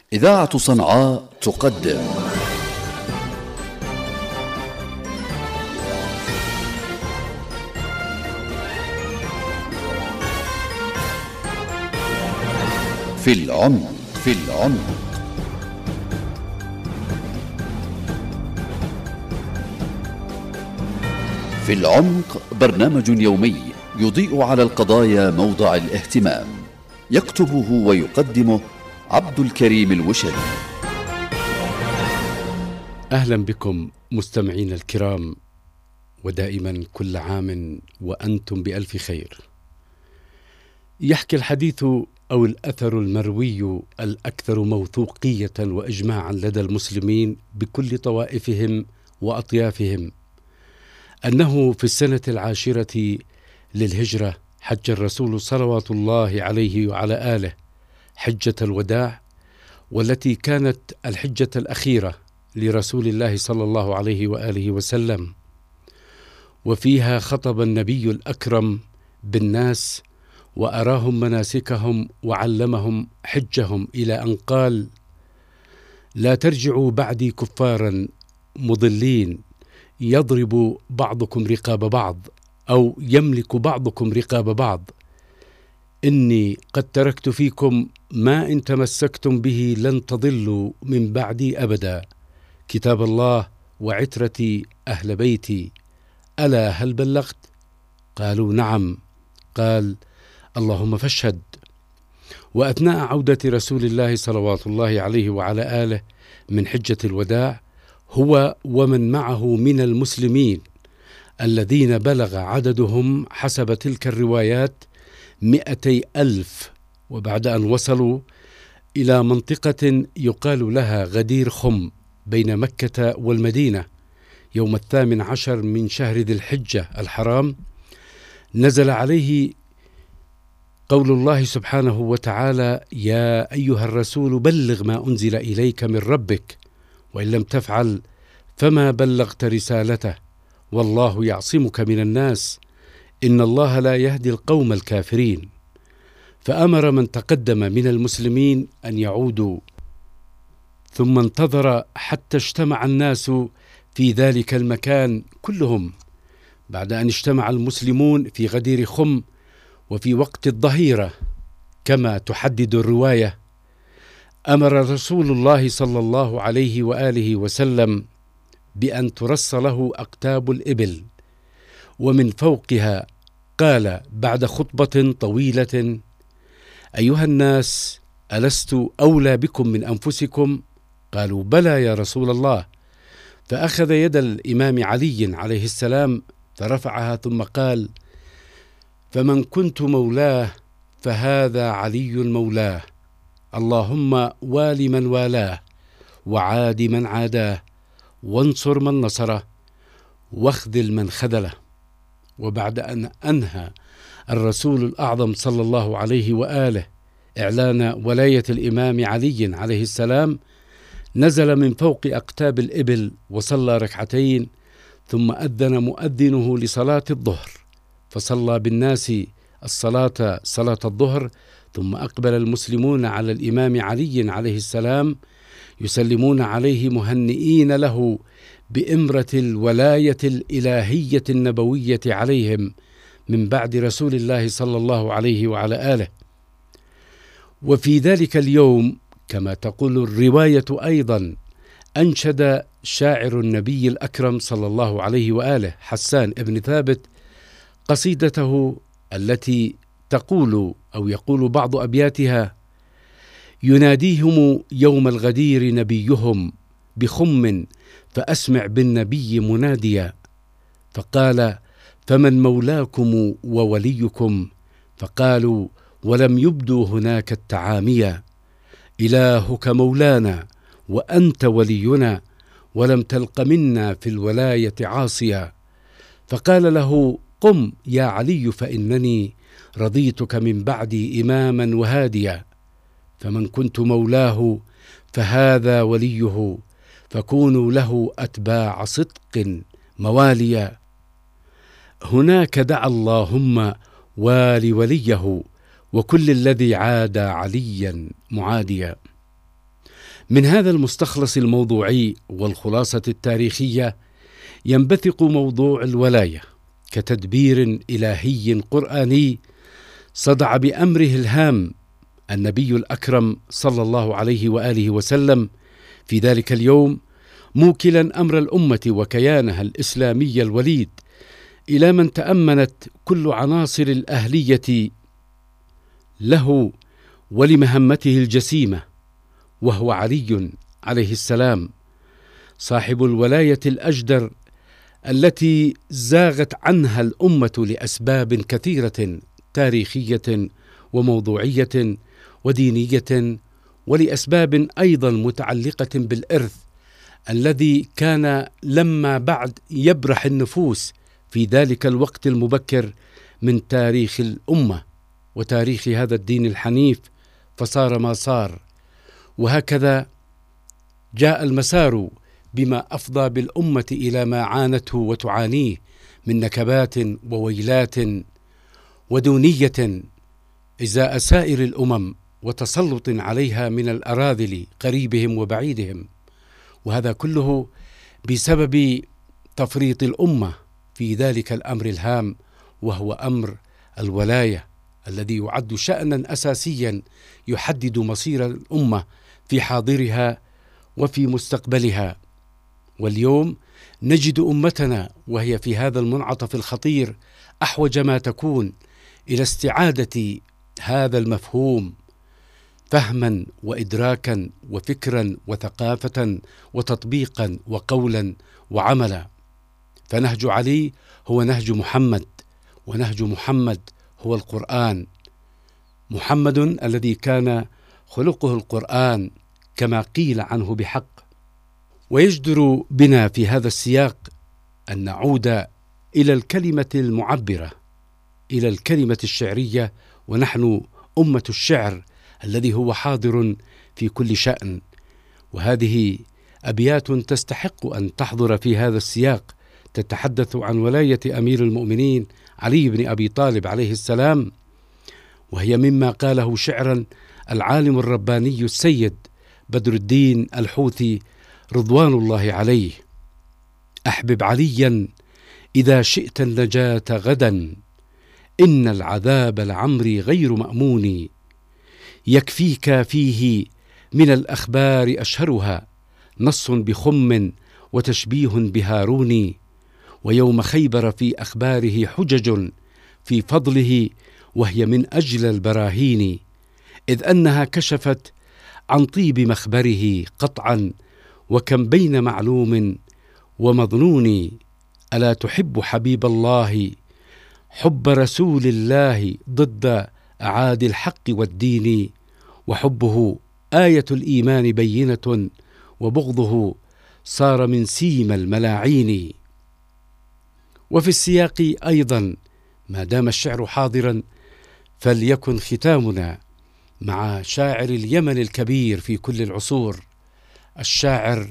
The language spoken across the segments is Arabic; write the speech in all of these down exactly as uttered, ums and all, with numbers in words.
إذاعة صنعاء تقدم في العمق في العمق في العمق برنامج يومي يضيء على القضايا موضع الاهتمام، يكتبه ويقدمه عبد الكريم الوشري. أهلا بكم مستمعين الكرام، ودائما كل عام وأنتم بألف خير. يحكي الحديث أو الأثر المروي الأكثر موثوقية وإجماعا لدى المسلمين بكل طوائفهم وأطيافهم أنه في السنة العاشرة للهجرة حج الرسول صلوات الله عليه وعلى آله حجة الوداع، والتي كانت الحجة الأخيرة لرسول الله صلى الله عليه وآله وسلم، وفيها خطب النبي الأكرم بالناس وأراهم مناسكهم وعلمهم حجهم، إلى أن قال: لا ترجعوا بعدي كفارا مضلين يضرب بعضكم رقاب بعض أو يملك بعضكم رقاب بعض، إني قد تركت فيكم ما إن تمسكتم به لن تضلوا من بعدي أبدا، كتاب الله وعترتي أهل بيتي، ألا هل بلغت؟ قالوا نعم. قال: اللهم فاشهد. وأثناء عودة رسول الله صلوات الله عليه وعلى آله من حجة الوداع، هو ومن معه من المسلمين الذين بلغ عددهم حسب تلك الروايات مئتي ألف، وبعد أن وصلوا إلى منطقة يقال لها غدير خم بين مكة والمدينة يوم الثامن عشر من شهر ذي الحجة الحرام، نزل عليه قول الله سبحانه وتعالى: يا أيها الرسول بلغ ما أنزل إليك من ربك، وإن لم تفعل فما بلغت رسالته، والله يعصمك من الناس، إن الله لا يهدي القوم الكافرين. فأمر من تقدم من المسلمين أن يعودوا، ثم انتظر حتى اجتمع الناس في ذلك المكان كلهم. بعد أن اجتمع المسلمون في غدير خم وفي وقت الظهيرة كما تحدد الرواية، أمر رسول الله صلى الله عليه وآله وسلم بأن ترص له أقتاب الإبل، ومن فوقها قال بعد خطبة طويلة: أيها الناس، ألست أولى بكم من أنفسكم؟ قالوا: بلى يا رسول الله. فأخذ يد الإمام علي عليه السلام فرفعها، ثم قال: فمن كنت مولاه فهذا علي مولاه، اللهم وال من والاه، وعاد من عاداه، وانصر من نصره، واخذل من خذله. وبعد أن أنهى الرسول الأعظم صلى الله عليه وآله إعلان ولاية الإمام علي عليه السلام، نزل من فوق أقتاب الإبل وصلى ركعتين، ثم أذن مؤذنه لصلاة الظهر، فصلى بالناس الصلاة صلاة الظهر، ثم أقبل المسلمون على الإمام علي عليه السلام يسلمون عليه مهنئين له بإمرة الولاية الإلهية النبوية عليهم من بعد رسول الله صلى الله عليه وعلى آله. وفي ذلك اليوم كما تقول الرواية أيضا، أنشد شاعر النبي الأكرم صلى الله عليه وآله حسان ابن ثابت قصيدته التي تقول أو يقول بعض أبياتها: يناديهم يوم الغدير نبيهم بخم، فأسمع بالنبي مناديا، فقال: فمن مولاكم ووليكم؟ فقالوا: ولم يبدوا هناك التعاميا، إلهك مولانا وأنت ولينا، ولم تلق منا في الولاية عاصيا. فقال له: قم يا علي، فإنني رضيتك من بعدي إماما وهاديا، فمن كنت مولاه فهذا وليه، فكونوا له أتباع صدق مواليا. هناك دعا اللهم والي وليه، وكل الذي عادى عليا معاديا. من هذا المستخلص الموضوعي والخلاصة التاريخية ينبثق موضوع الولاية كتدبير إلهي قرآني صدع بأمره الهام النبي الأكرم صلى الله عليه وآله وسلم في ذلك اليوم، موكلا أمر الأمة وكيانها الإسلامي الوليد إلى من تأمنت كل عناصر الأهلية له ولمهمته الجسيمة، وهو علي عليه السلام صاحب الولاية الأجدر التي زاغت عنها الأمة لأسباب كثيرة تاريخية وموضوعية ودينية، ولأسباب أيضا متعلقة بالإرث الذي كان لما بعد يبرح النفوس في ذلك الوقت المبكر من تاريخ الأمة وتاريخ هذا الدين الحنيف، فصار ما صار. وهكذا جاء المسار بما أفضى بالأمة إلى ما عانته وتعانيه من نكبات وويلات ودونية إزاء سائر الأمم وتسلط عليها من الأراذل قريبهم وبعيدهم، وهذا كله بسبب تفريط الأمة في ذلك الأمر الهام، وهو أمر الولاية الذي يعد شأنا أساسيا يحدد مصير الأمة في حاضرها وفي مستقبلها. واليوم نجد أمتنا وهي في هذا المنعطف الخطير أحوج ما تكون إلى استعادة هذا المفهوم فهما وإدراكا وفكرا وثقافة وتطبيقا وقولا وعملا. فنهج علي هو نهج محمد، ونهج محمد هو القرآن، محمد الذي كان خلقه القرآن كما قيل عنه بحق. ويجدر بنا في هذا السياق أن نعود إلى الكلمة المعبرة، إلى الكلمة الشعرية، ونحن أمة الشعر الذي هو حاضر في كل شأن. وهذه أبيات تستحق أن تحضر في هذا السياق، تتحدث عن ولاية أمير المؤمنين علي بن أبي طالب عليه السلام، وهي مما قاله شعرا العالم الرباني السيد بدر الدين الحوثي رضوان الله عليه: أحبب عليا إذا شئت النجاة غدا، إن العذاب لعمري غير مأمون، يكفيك فيه من الأخبار أشهرها، نص بخم وتشبيه بهارون، ويوم خيبر في أخباره حجج في فضله، وهي من أجل البراهين، إذ أنها كشفت عن طيب مخبره قطعا، وكم بين معلوم ومظنون. ألا تحب حبيب الله حب رسول الله ضد أعادي الحق والدين، وحبه آية الإيمان بينة، وبغضه صار من سيم الملاعين. وفي السياق أيضا ما دام الشعر حاضرا فليكن ختامنا مع شاعر اليمن الكبير في كل العصور، الشاعر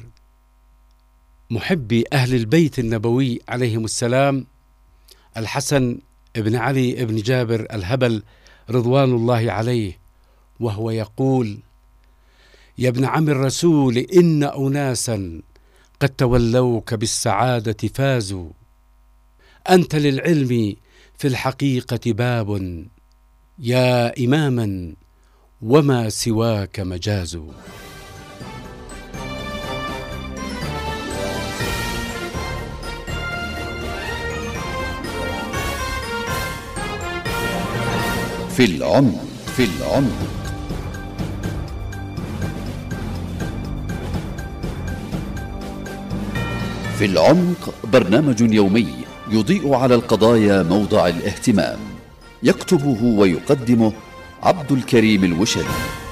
محبي أهل البيت النبوي عليهم السلام، الحسن ابن علي ابن جابر الهبل رضوان الله عليه، وهو يقول: يا ابن عم الرسول إن أناسا قد تولوك بالسعادة فازوا، أنت للعلم في الحقيقة باب، يا إماما وما سواك مجاز. في العمق في العمق في العمق برنامج يومي يضيء على القضايا موضع الاهتمام، يكتبه ويقدمه عبد الكريم الوشري.